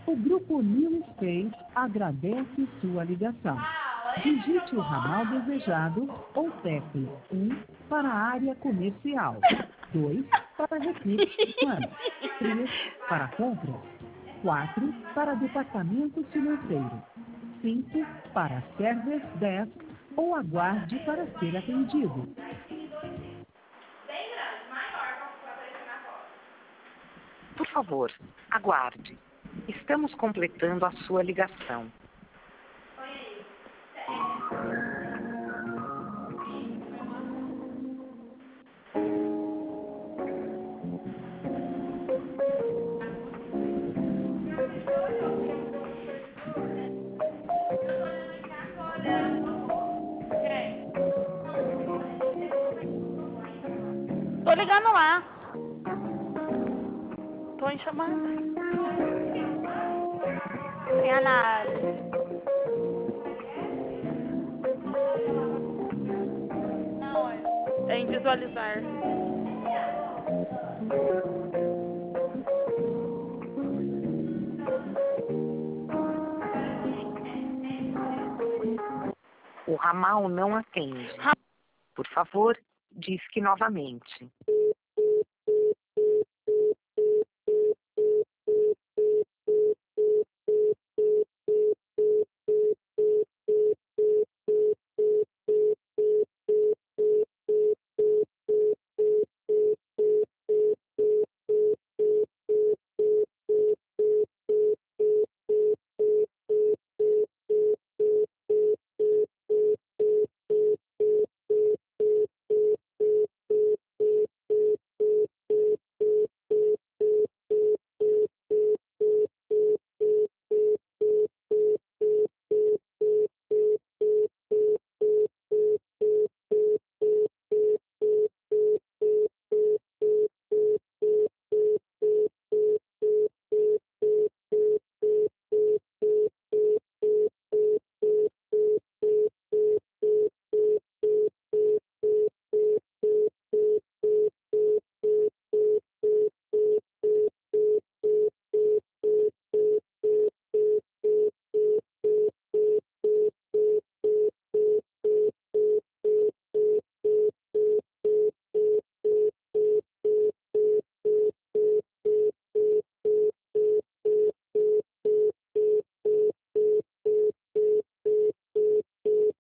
O grupo New Space agradece sua ligação. Digite o ramal desejado ou tecle 1 para a área comercial, 2 para recursos humanos, 3 para compras, 4 para departamento financeiro, 5 para Service Desk ou aguarde para ser atendido. Por favor, aguarde. Estamos completando a sua ligação. Tô ligando lá. Tô em chamada. Em análise. Em visualizar. O ramal não atende. Por favor, disque novamente.